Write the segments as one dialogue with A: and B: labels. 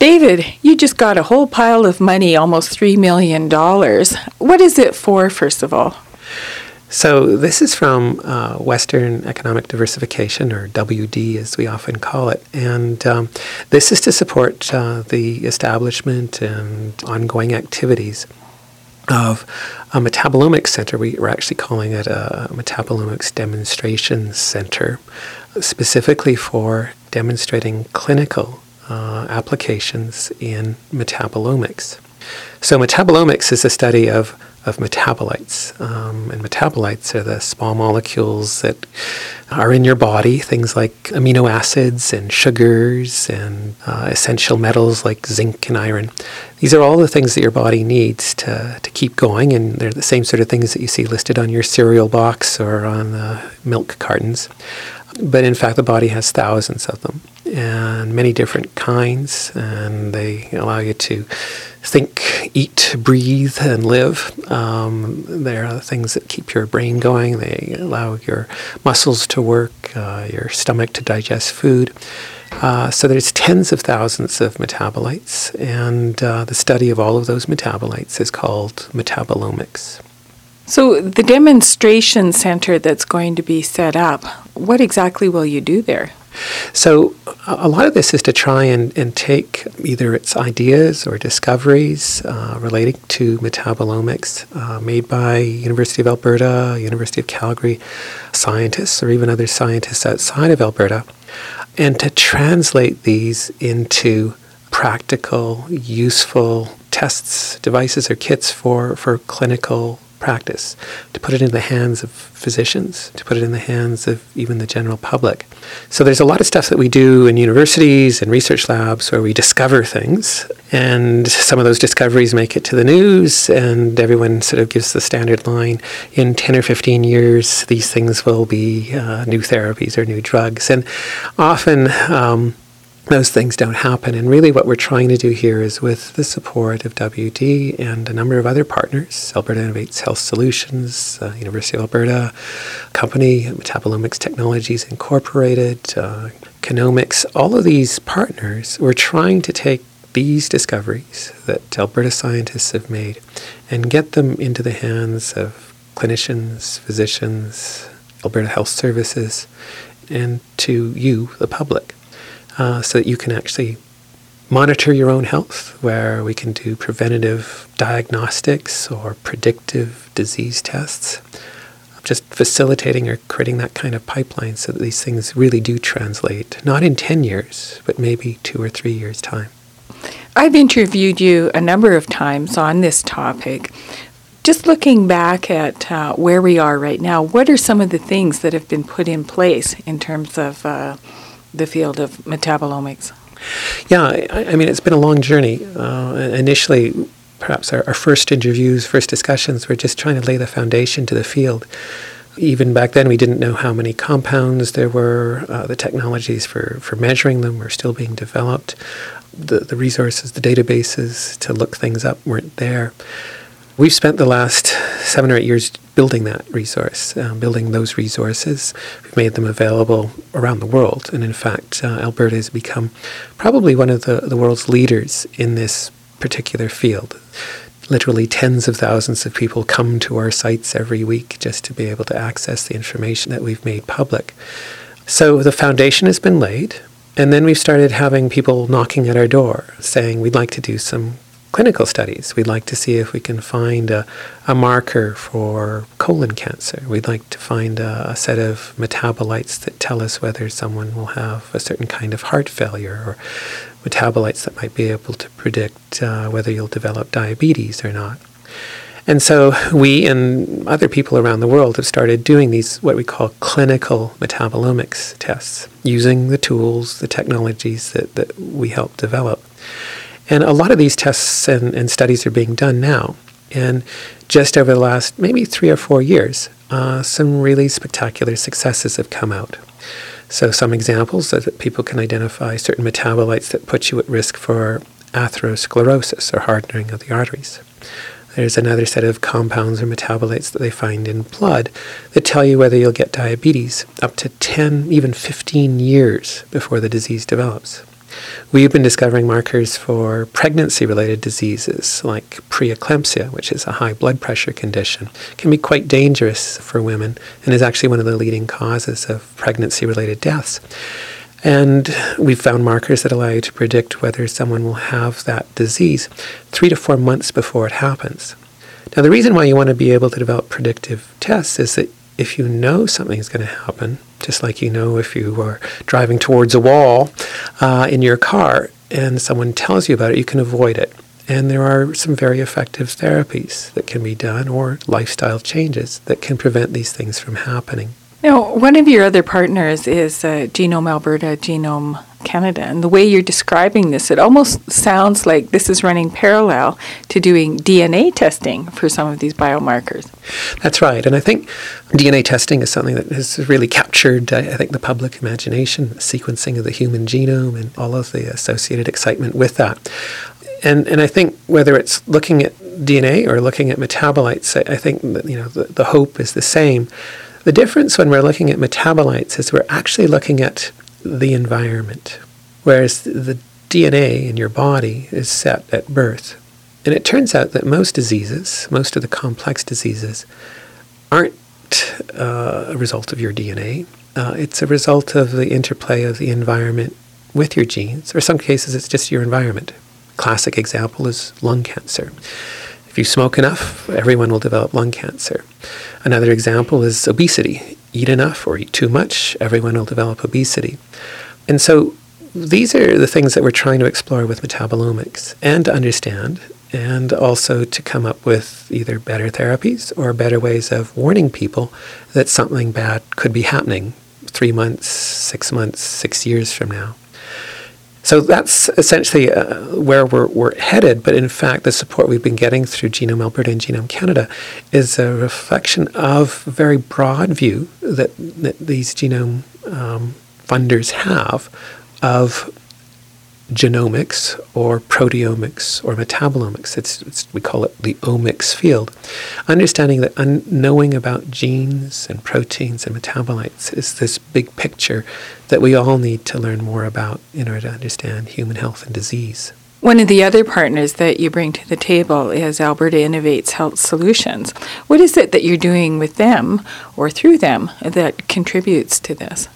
A: David, you just got a whole pile of money, almost $3 million. What is it for, first of all?
B: So this is from Western Economic Diversification, or WD as we often call it. And this is to support the establishment and ongoing activities of a metabolomics center. We're actually calling it a metabolomics demonstration center, specifically for demonstrating clinical applications in metabolomics. So metabolomics is a study of metabolites, and metabolites are the small molecules that are in your body, things like amino acids and sugars and essential metals like zinc and iron. These are all the things that your body needs to keep going, and they're the same sort of things that you see listed on your cereal box or on the milk cartons. But in fact, the body has thousands of them, and many different kinds, and they allow you to think, eat, breathe, and live. They're the things that keep your brain going. They allow your muscles to work, your stomach to digest food. So there's tens of thousands of metabolites, and the study of all of those metabolites is called metabolomics.
A: So the demonstration center that's going to be set up, what exactly will you do there?
B: So a lot of this is to try and take either its ideas or discoveries relating to metabolomics made by University of Alberta, University of Calgary scientists, or even other scientists outside of Alberta, and to translate these into practical, useful tests, devices, or kits for clinical practice, to put it in the hands of physicians, to put it in the hands of even the general public. So there's a lot of stuff that we do in universities and research labs where we discover things, and some of those discoveries make it to the news, and everyone sort of gives the standard line, in 10 or 15 years, these things will be new therapies or new drugs. And often those things don't happen. And really what we're trying to do here is, with the support of WD and a number of other partners, Alberta Innovates Health Solutions, University of Alberta company, Metabolomics Technologies Incorporated, Genomics, all of these partners, we're trying to take these discoveries that Alberta scientists have made and get them into the hands of clinicians, physicians, Alberta Health Services, and to you, the public. So that you can actually monitor your own health, where we can do preventative diagnostics or predictive disease tests, just facilitating or creating that kind of pipeline so that these things really do translate, not in 10 years, but maybe 2 or 3 years' time.
A: I've interviewed you a number of times on this topic. Just looking back at where we are right now, what are some of the things that have been put in place in terms of the field of metabolomics?
B: Yeah, I mean, it's been a long journey. Initially, perhaps our first interviews, first discussions were just trying to lay the foundation to the field. Even back then, we didn't know how many compounds there were. The technologies for measuring them were still being developed. The resources, the databases to look things up weren't there. We've spent the last 7 or 8 years building that resource, building those resources. We've made them available around the world. And in fact, Alberta has become probably one of the world's leaders in this particular field. Literally tens of thousands of people come to our sites every week just to be able to access the information that we've made public. So the foundation has been laid. And then we've started having people knocking at our door saying, we'd like to do some clinical studies. We'd like to see if we can find a marker for colon cancer. We'd like to find a set of metabolites that tell us whether someone will have a certain kind of heart failure, or metabolites that might be able to predict whether you'll develop diabetes or not. And so we and other people around the world have started doing these, what we call clinical metabolomics tests, using the tools, the technologies that we help develop. And a lot of these tests and studies are being done now. And just over the last maybe 3 or 4 years, some really spectacular successes have come out. So some examples so that people can identify certain metabolites that put you at risk for atherosclerosis, or hardening of the arteries. There's another set of compounds or metabolites that they find in blood that tell you whether you'll get diabetes up to 10, even 15 years before the disease develops. We've been discovering markers for pregnancy-related diseases like preeclampsia, which is a high blood pressure condition. It can be quite dangerous for women and is actually one of the leading causes of pregnancy-related deaths. And we've found markers that allow you to predict whether someone will have that disease 3 to 4 months before it happens. Now, the reason why you want to be able to develop predictive tests is that if you know something is going to happen, just like you know if you are driving towards a wall in your car and someone tells you about it, you can avoid it. And there are some very effective therapies that can be done or lifestyle changes that can prevent these things from happening.
A: Now, one of your other partners is Genome Alberta, Genome Canada, and the way you're describing this, it almost sounds like this is running parallel to doing DNA testing for some of these biomarkers.
B: That's right, and I think DNA testing is something that has really captured, I think, the public imagination, the sequencing of the human genome and all of the associated excitement with that. And I think whether it's looking at DNA or looking at metabolites, I think that, the hope is the same. The difference when we're looking at metabolites is we're actually looking at the environment, whereas the DNA in your body is set at birth. And it turns out that most diseases, most of the complex diseases, aren't a result of your DNA. It's a result of the interplay of the environment with your genes, or in some cases it's just your environment. Classic example is lung cancer. If you smoke enough, everyone will develop lung cancer. Another example is obesity. Eat enough or eat too much, everyone will develop obesity. And so these are the things that we're trying to explore with metabolomics and to understand, and also to come up with either better therapies or better ways of warning people that something bad could be happening 3 months, 6 months, 6 years from now. So that's essentially where we're headed, but in fact the support we've been getting through Genome Alberta and Genome Canada is a reflection of a very broad view that these genome funders have of genomics or proteomics or metabolomics. We call it the omics field. Understanding that knowing about genes and proteins and metabolites is this big picture that we all need to learn more about in order to understand human health and disease.
A: One of the other partners that you bring to the table is Alberta Innovates Health Solutions. What is it that you're doing with them or through them that contributes to this?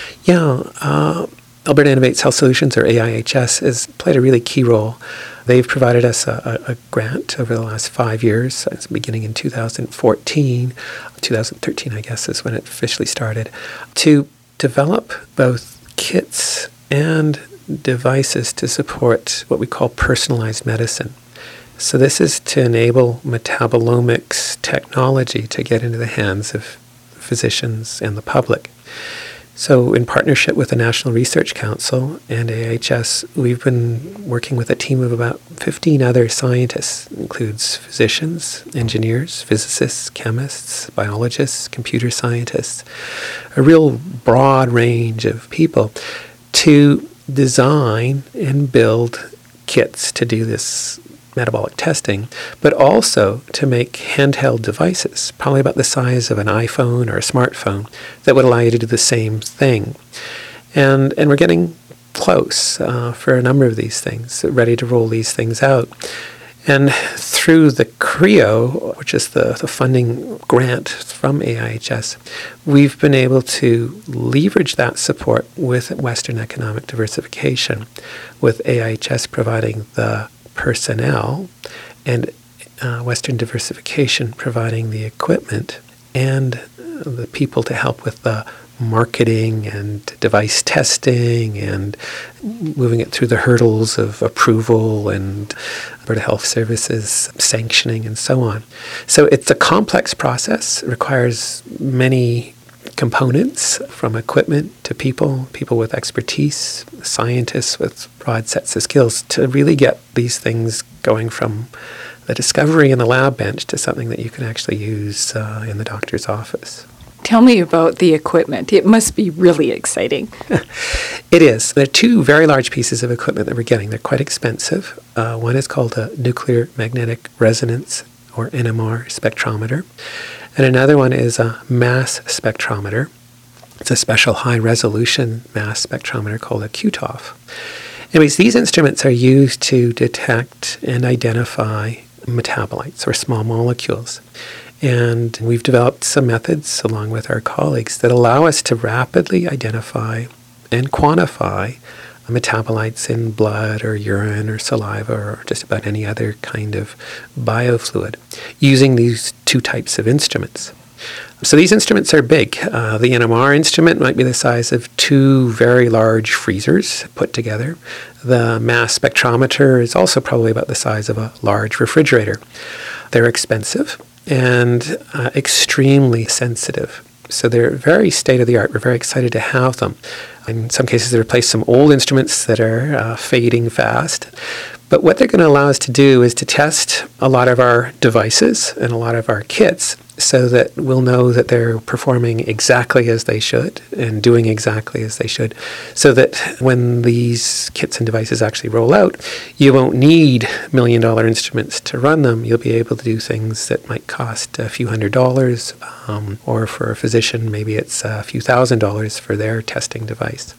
B: Alberta Innovates Health Solutions, or AIHS, has played a really key role. They've provided us a grant over the last 5 years, beginning in 2014. 2013, I guess, is when it officially started, to develop both kits and devices to support what we call personalized medicine. So this is to enable metabolomics technology to get into the hands of physicians and the public. So in partnership with the National Research Council and AIHS, we've been working with a team of about 15 other scientists. It includes physicians, engineers, physicists, chemists, biologists, computer scientists, a real broad range of people to design and build kits to do this metabolic testing, but also to make handheld devices, probably about the size of an iPhone or a smartphone, that would allow you to do the same thing. And we're getting close for a number of these things, ready to roll these things out. And through the CREO, which is the funding grant from AIHS, we've been able to leverage that support with Western economic diversification, with AIHS providing the personnel and Western diversification providing the equipment and the people to help with the marketing and device testing and moving it through the hurdles of approval and Alberta Health Services sanctioning and so on. So it's a complex process. It requires many components, from equipment to people with expertise, scientists with broad sets of skills, to really get these things going from the discovery in the lab bench to something that you can actually use in the doctor's office.
A: Tell me about the equipment. It must be really exciting.
B: It is. There are two very large pieces of equipment that we're getting. They're quite expensive. One is called a nuclear magnetic resonance, or NMR, spectrometer. And another one is a mass spectrometer. It's a special high-resolution mass spectrometer called a QTOF. Anyways, these instruments are used to detect and identify metabolites or small molecules. And we've developed some methods along with our colleagues that allow us to rapidly identify and quantify metabolites in blood or urine or saliva or just about any other kind of biofluid using these two types of instruments. So these instruments are big. The NMR instrument might be the size of two very large freezers put together. The mass spectrometer is also probably about the size of a large refrigerator. They're expensive and extremely sensitive. So they're very state-of-the-art. We're very excited to have them. In some cases, they replace some old instruments that are fading fast. But what they're going to allow us to do is to test a lot of our devices and a lot of our kits so that we'll know that they're performing exactly as they should and doing exactly as they should, so that when these kits and devices actually roll out, you won't need $1 million instruments to run them. You'll be able to do things that might cost a few $100s, or for a physician, maybe it's a few $1,000s for their testing device.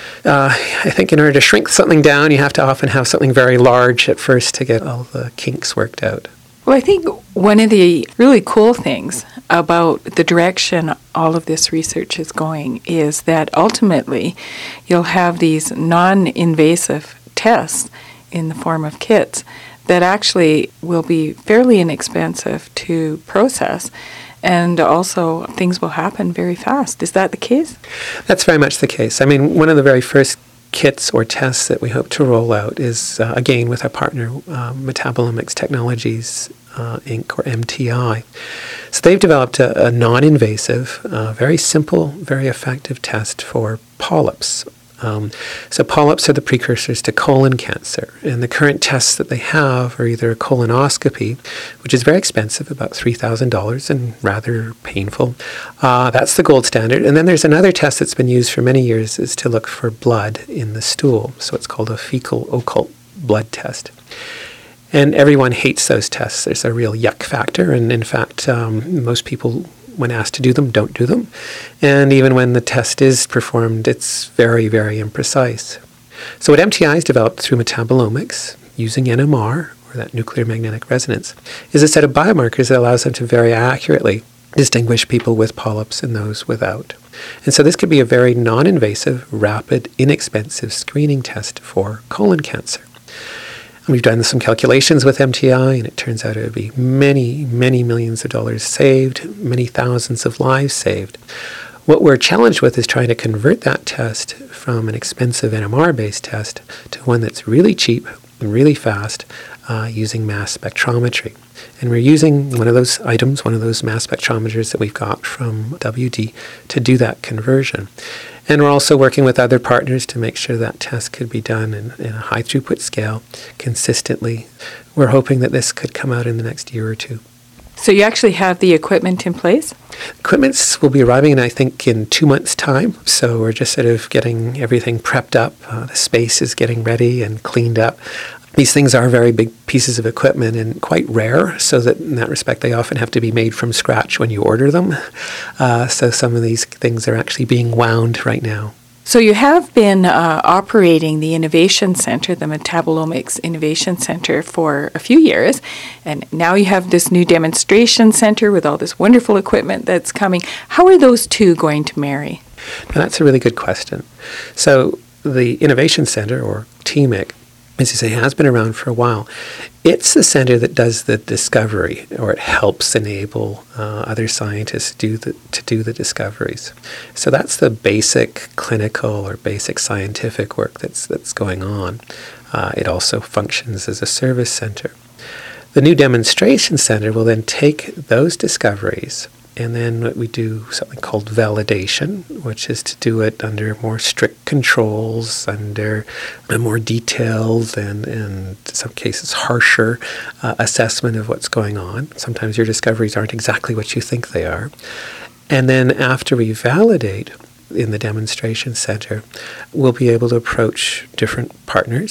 B: I think in order to shrink something down, you have to often have something very large at first to get all the kinks worked out.
A: Well, I think one of the really cool things about the direction all of this research is going is that ultimately you'll have these non-invasive tests in the form of kits that actually will be fairly inexpensive to process, and also things will happen very fast. Is that the case? That's
B: very much the case. I mean, one of the very first kits or tests that we hope to roll out is, again, with our partner, Metabolomics Technologies, Inc., or MTI. So they've developed a non-invasive, very simple, very effective test for polyps. So polyps are the precursors to colon cancer, and the current tests that they have are either a colonoscopy, which is very expensive, about $3,000 and rather painful. That's the gold standard. And then there's another test that's been used for many years, is to look for blood in the stool. So it's called a fecal occult blood test. And everyone hates those tests. There's a real yuck factor, and in fact, most people, when asked to do them, don't do them. And even when the test is performed, it's very, very imprecise. So what MTI has developed through metabolomics, using NMR, or that nuclear magnetic resonance, is a set of biomarkers that allows them to very accurately distinguish people with polyps and those without. And so this could be a very non-invasive, rapid, inexpensive screening test for colon cancer. We've done some calculations with MTI, and it turns out it would be many, many millions of dollars saved, many thousands of lives saved. What we're challenged with is trying to convert that test from an expensive NMR-based test to one that's really cheap and really fast, using mass spectrometry. And we're using one of those items, one of those mass spectrometers that we've got from WD to do that conversion. And we're also working with other partners to make sure that test could be done in a high throughput scale consistently. We're hoping that this could come out in the next year or two.
A: So you actually have the equipment in place?
B: Equipment will be arriving, I think, in 2 months' time. So we're just sort of getting everything prepped up. The space is getting ready and cleaned up. These things are very big pieces of equipment and quite rare, so that in that respect they often have to be made from scratch when you order them. So some of these things are actually being wound right now.
A: So you have been operating the Innovation Center, the Metabolomics Innovation Center, for a few years, and now you have this new demonstration center with all this wonderful equipment that's coming. How are those two going to marry?
B: Now, that's a really good question. So the Innovation Center, or TMIC, as you say, has been around for a while. It's the center that does the discovery, or it helps enable other scientists to do the discoveries. So that's the basic clinical or basic scientific work that's going on. It also functions as a service center. The new demonstration center will then take those discoveries, and then we do something called validation, which is to do it under more strict controls, under a more detailed and in some cases harsher assessment of what's going on. Sometimes your discoveries aren't exactly what you think they are. And then after we validate in the demonstration center, we'll be able to approach different partners,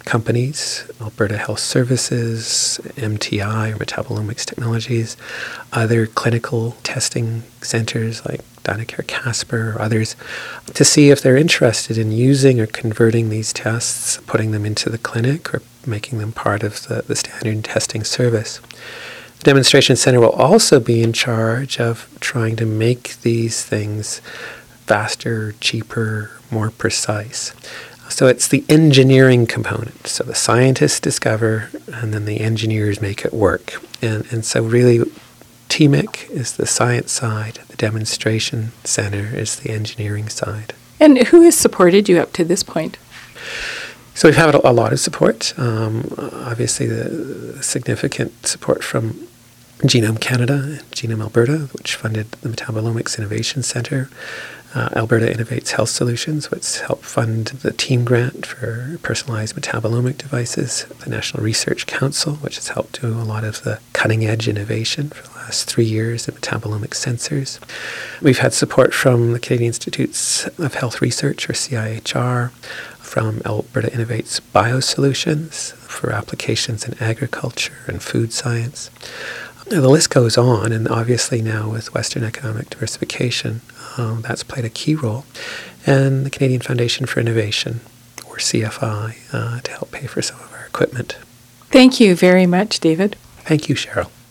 B: companies, Alberta Health Services, MTI, or Metabolomics Technologies, other clinical testing centers like Dynacare Casper or others, to see if they're interested in using or converting these tests, putting them into the clinic or making them part of the standard testing service. The demonstration center will also be in charge of trying to make these things faster, cheaper, more precise. So it's the engineering component. So the scientists discover, and then the engineers make it work. And so really, TMIC is the science side, the demonstration center is the engineering side.
A: And who has supported you up to this point?
B: So we've had a lot of support. Obviously, the significant support from Genome Canada and Genome Alberta, which funded the Metabolomics Innovation Centre. Alberta Innovates Health Solutions, which helped fund the team grant for personalized metabolomic devices. The National Research Council, which has helped do a lot of the cutting-edge innovation for the last 3 years in metabolomic sensors. We've had support from the Canadian Institutes of Health Research, or CIHR, from Alberta Innovates Biosolutions for applications in agriculture and food science. The list goes on, and obviously now with Western Economic Diversification, that's played a key role, and the Canadian Foundation for Innovation, or CFI, to help pay for some of our equipment.
A: Thank you very much, David.
B: Thank you, Cheryl.